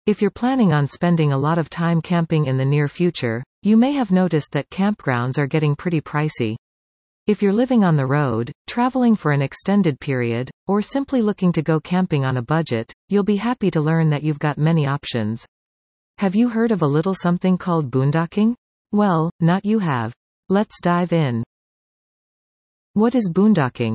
If you're planning on spending a lot of time camping in the near future, you may have noticed that campgrounds are getting pretty pricey. If you're living on the road, traveling for an extended period, or simply looking to go camping on a budget, you'll be happy to learn that you've got many options. Have you heard of a little something called boondocking? Well, not you have. Let's dive in. What is boondocking?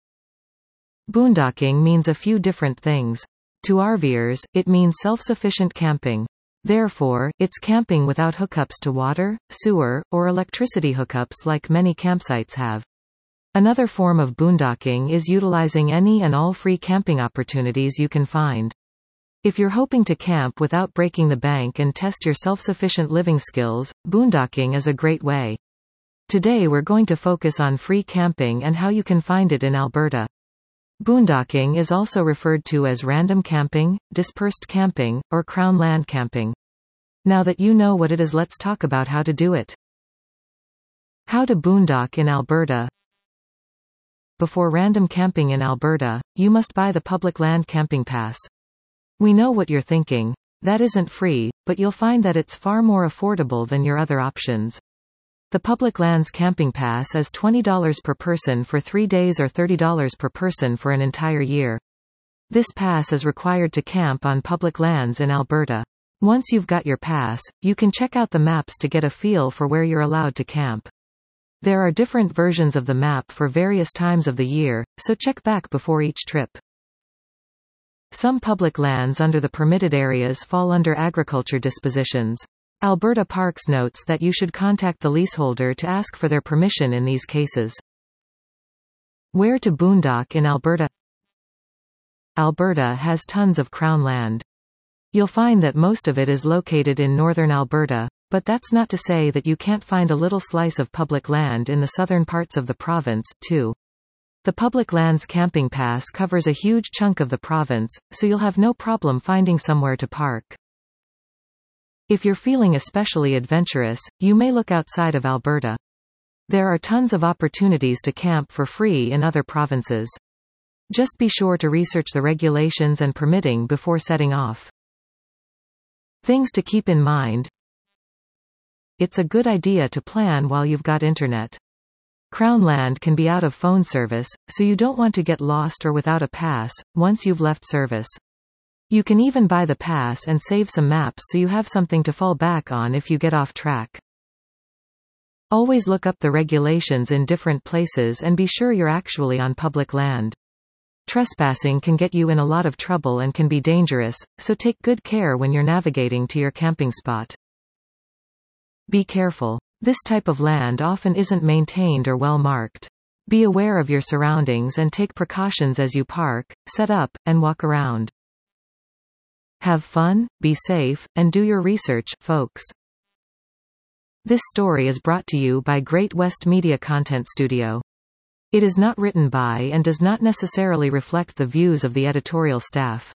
Boondocking means a few different things. To RVers, it means self-sufficient camping. Therefore, it's camping without hookups to water, sewer, or electricity hookups like many campsites have. Another form of boondocking is utilizing any and all free camping opportunities you can find. If you're hoping to camp without breaking the bank and test your self-sufficient living skills, boondocking is a great way. Today we're going to focus on free camping and how you can find it in Alberta. Boondocking is also referred to as random camping, dispersed camping, or crown land camping. Now that you know what it is, let's talk about how to do it. How to boondock in Alberta. Before random camping in Alberta, you must buy the Public Land Camping Pass. We know what you're thinking. That isn't free, but you'll find that it's far more affordable than your other options. The Public Lands Camping Pass is $20 per person for 3 days or $30 per person for an entire year. This pass is required to camp on public lands in Alberta. Once you've got your pass, you can check out the maps to get a feel for where you're allowed to camp. There are different versions of the map for various times of the year, so check back before each trip. Some public lands under the permitted areas fall under agriculture dispositions. Alberta Parks notes that you should contact the leaseholder to ask for their permission in these cases. Where to boondock in Alberta? Alberta has tons of crown land. You'll find that most of it is located in northern Alberta, but that's not to say that you can't find a little slice of public land in the southern parts of the province, too. The Public Lands Camping Pass covers a huge chunk of the province, so you'll have no problem finding somewhere to park. If you're feeling especially adventurous, you may look outside of Alberta. There are tons of opportunities to camp for free in other provinces. Just be sure to research the regulations and permitting before setting off. Things to keep in mind. It's a good idea to plan while you've got internet. Crown land can be out of phone service, so you don't want to get lost or without a pass once you've left service. You can even buy the pass and save some maps so you have something to fall back on if you get off track. Always look up the regulations in different places and be sure you're actually on public land. Trespassing can get you in a lot of trouble and can be dangerous, so take good care when you're navigating to your camping spot. Be careful. This type of land often isn't maintained or well marked. Be aware of your surroundings and take precautions as you park, set up, and walk around. Have fun, be safe, and do your research, folks. This story is brought to you by Great West Media Content Studio. It is not written by and does not necessarily reflect the views of the editorial staff.